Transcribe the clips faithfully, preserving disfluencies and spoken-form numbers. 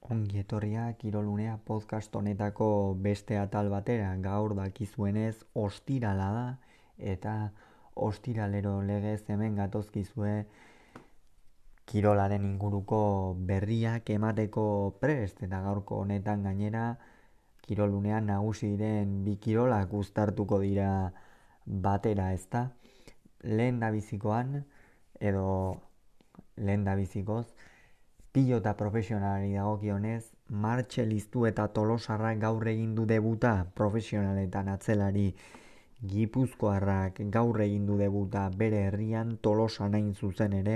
Ongi etorria Kirolunea podcast honetako beste atal batera. Gaur dakizuenez ostirala da eta ostiralero legez hemen gatozkizue kirolaren inguruko berriak emateko prest, eta gaurko honetan gainera Kirolunean nagusi diren bi kirolak uztartuko dira batera, ezta? Lehen da bizikoan edo lehen da bizikoz pilota profesionalari dagokionez, Martxel Iztu eta Tolosarrak gaur egin du debuta profesionaletan atzelari Gipuzkoarrak gaur egin du debuta bere herrian Tolosan hain zuzen ere,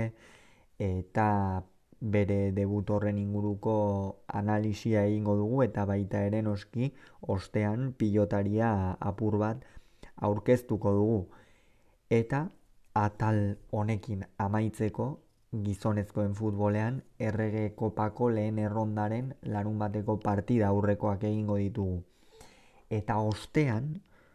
eta bere debut horren inguruko analisia egingo dugu eta baita ere noski ostean pilotaria apur bat aurkeztuko dugu. Eta atal honekin amaitzeko gizonezkoen futbolean errege kopako lehen errondaren larun bateko partida aurrekoak egingo ditugu. Eta ostean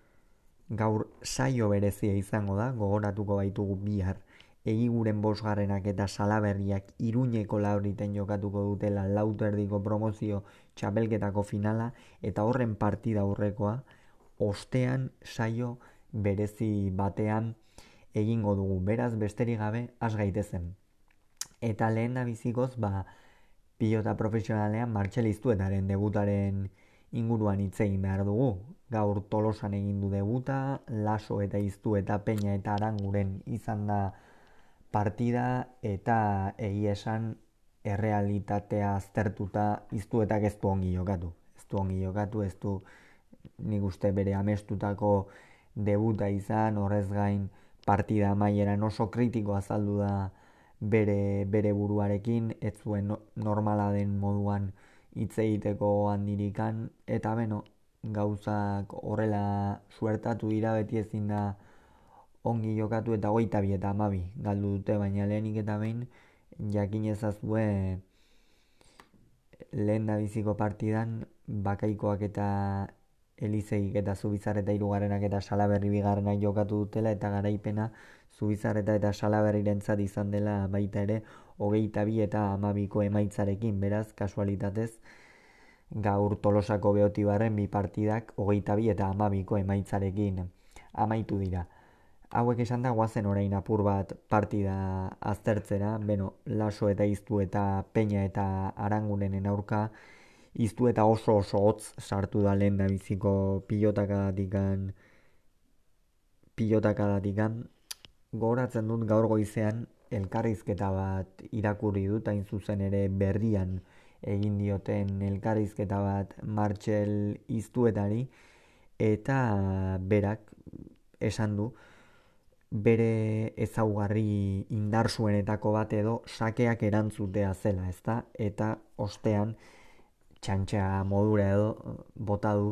gaur saio berezia izango da, gogoratuko baitugu bihar Egiguren bosgarrenak eta Salaberriak Iruñeko Labriten jokatuko dutela lauto erdiko promozio txapelketako finala, eta horren partida aurrekoa ostean saio berezi batean egingo dugu. Beraz, besterik gabe, has gaitezen. Eta lehen bizikoz, ba, pilota profesionalean Martxel Iztuetaren debutaren inguruan hitz egin behar dugu. Gaur Tolosan egin du debuta, Laso eta Iztu eta Peña eta Aranguren izan da partida, eta egia esan errealitatea aztertuta Iztuetak ez du ongi jokatu. Ez du ongi jokatu, ez du nik uste bere amestutako debuta izan, horrez gain partida amaieran oso kritiko azaldu da bere, bere buruarekin, ez zuen normala den moduan hitz egiteko handirikan, eta beno, gauzak horrela suertatu dira, beti ezin da ongi jokatu, eta hogeita bi eta hamabi galdu dute, baina lehenik eta behin jakin ezazue lehen da biziko partidan Bakaikoak eta Elizegik eta Zubizarreta hirugarrenak eta Salaberri bigarrenak jokatu dutela, eta garaipena Zubizarreta eta Salaberrirentzat izan dela baita ere hogeita bi eta hamabiko emaitzarekin. Beraz, kasualitatez gaur Tolosako Beotibarren bi partidak hogeita bi eta hamabiko emaitzarekin amaitu dira. Hauek esan da, guazen orain apur bat partida aztertzera. Beno, Laso eta Iztu eta Peña eta Arangurenen aurka Iztu eta oso oso hotz sartu da lehen da biziko pilotakadatikan pilotakadatikan gogoratzen dut gaur goizean elkarrizketa bat irakurri dut, hain zuzen ere berrian egin dioten elkarrizketa bat Martxel Iztuetari, eta berak esan du bere ezaugarri indarsuenetako bat edo sakeak erantzutea zela, ezta? Eta ostean txantxa modura edo bota du,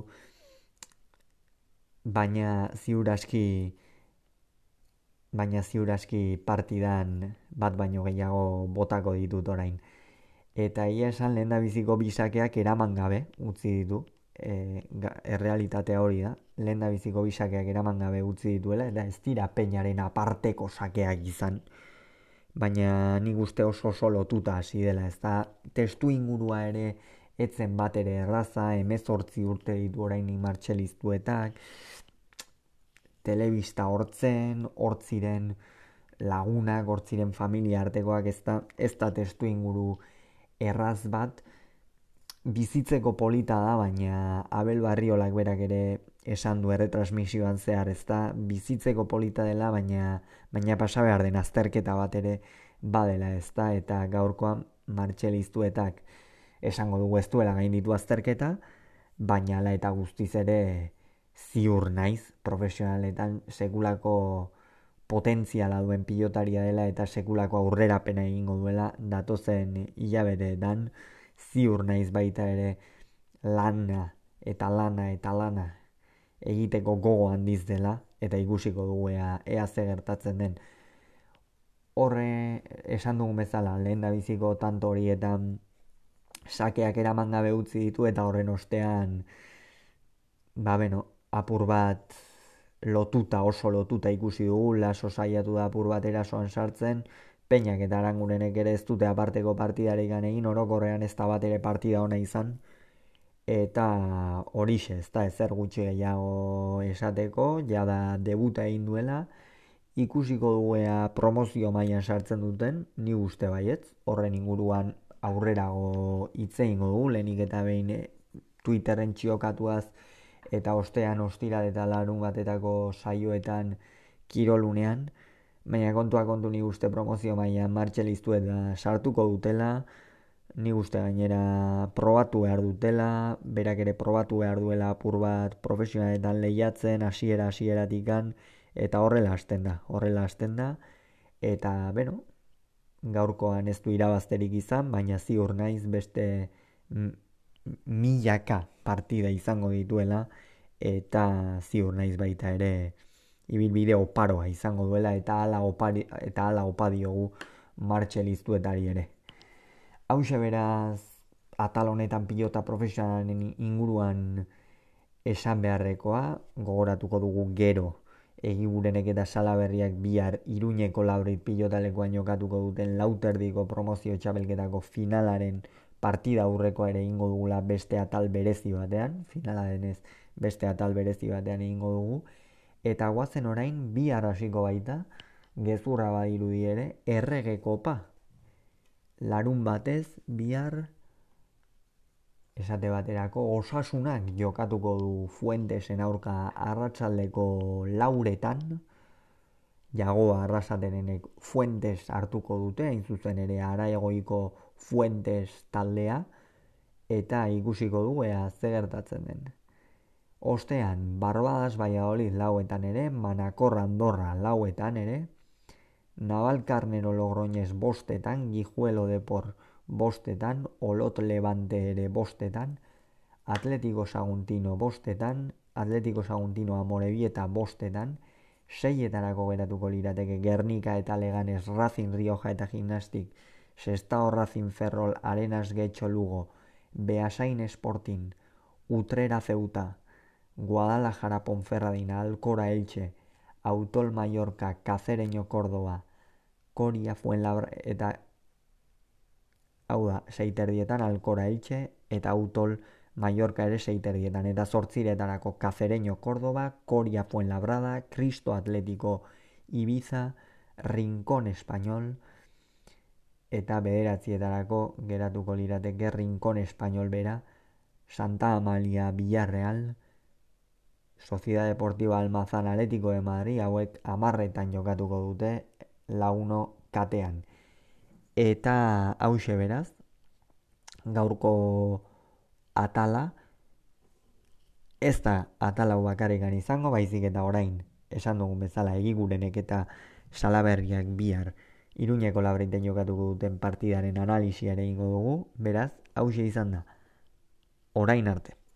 baina ziuraski baina ziuraski partidan bat baino gehiago botako ditut orain. Eta ia esan lehen da biziko bisakeak eraman gabe utzi ditu, e, errealitatea hori da, lehen da biziko bisakeak eraman gabe utzi dituela, eta ez dira Peñaren aparteko sakeak izan, baina nik uste oso oso lotuta hasi dela, ez da testu ingurua ere etzen bat ere erraza, hemezortzi urte ditu orain Martxel Iztuetak, telebista hortzen, hortziren lagunak, hortziren familia artekoak, ez da, ez da testu inguru erraz bat, bizitzeko polita da, baina Abel Barriolak berak ere esan du erretransmisioan zehar, ez da, bizitzeko polita dela, baina, baina pasa behar den azterketa bat ere badela, ez da, eta gaurkoan Martxel Iztuetak esango dugu ez duela gainditu azterketa, baina ala eta guztiz ere ziur naiz profesionaletan sekulako potentziala duen pilotaria dela, eta sekulako aurrerapena egingo duela datozen hilabeteetan. Ziur naiz baita ere lana eta lana eta lana egiteko gogo handiz dela, eta ikusiko dugu ea, ea ze gertatzen den. Horre esan dugun bezala lehen da biziko tanto horietan sakeak eraman gabe utzi ditu, eta horren ostean ba beno, apur bat lotuta, oso lotuta ikusi dugu. Laso saiatu da apur bat erasoan sartzen, Peñak eta Arangurenek ere ez dute aparteko partidarik egin, orokorrean ez da bat ere partida ona izan, eta horixe, ez da ezer gutxi gehiago esateko, jada debuta egin duela, ikusiko duea promozio mailan sartzen duten, ni uste baietz, horren inguruan aurrerago hitz egingo dugu, lehenik eta behin eh, Twitterren txiokatuaz eta ostean ostira eta larun batetako saioetan kirolunean, baina kontua kontu ni uste promozio mailan martxeliztu eta sartuko dutela, ni uste gainera probatu behar dutela, berak ere probatu behar duela apur bat profesionaletan lehiatzen, hasiera hasieratikan, eta horrela hasten da, horrela hasten da, eta, beno, gaurkoan ez du irabazterik izan, baina ziur naiz beste m- milaka partida izango dituela, eta ziur naiz baita ere ibilbide oparoa izango duela, eta hala opari, eta hala opa diogu martxeliztuetari ere. Hauxe beraz, atal honetan pilota profesionalen inguruan esan beharrekoa, gogoratuko dugu gero Egiburenek eta Salaberriak bihar Iruñeko Labrit pilotalekuan jokatuko duten lauterdiko promozio txapelketako finalaren partida aurrekoa ere egingo dugula beste atal berezi batean, finala denez beste atal berezi batean egingo dugu, eta guazen orain bihar hasiko baita, gezurra badirudi ere, errege kopa. Larun batez, bihar esate baterako Osasunak jokatuko du Fuentesen aurka arratsaldeko lauretan, jagoa arrasaterenek Fuentes hartuko dute, hain zuzen ere Araegoiko Fuentes taldea, eta ikusiko du ea ze gertatzen den. Ostean, Barbadas Valladolid lauetan ere, Manakor Andorra lauetan ere, Navalkarnero Logroñez bostetan, Guijuelo Depor bostetan, Olot Levante ere bostetan, Atletico Saguntino bostetan, Atletico Saguntino Amorebieta bostetan, seietarako geratuko lirateke Gernika eta Leganez, Racing Rioja eta Gimnastik, Sestao Racing Ferrol, Arenas Getxo Lugo, Beasain Sporting, Utrera Ceuta, Guadalajara Ponferradina, Alcora Elche, Autol Mallorca, Cacereño Córdoba, Coria Fuenlabra eta hau da, seiterdietan Alcora Elche eta Autol Mallorca ere seiterdietan, eta zortziretarako Cacereño Córdoba, Coria Fuenlabrada, Cristo Atlético Ibiza, Rincón Español, eta bederatzietarako geratuko lirateke Rincón Español bera, Santa Amalia Villarreal, Sociedad Deportiva Almazán Atlético de Madrid, hauek amarretan jokatuko dute launo katean. Eta hause beraz, gaurko atala, ez da atalau bakarrikan izango, baizik eta orain, esan dugun bezala Egigurenek eta Salaberriak bihar Iruñeko Labriten jokatuko duten partidaren analisia ere egingo dugu, beraz, hause izan da, orain arte.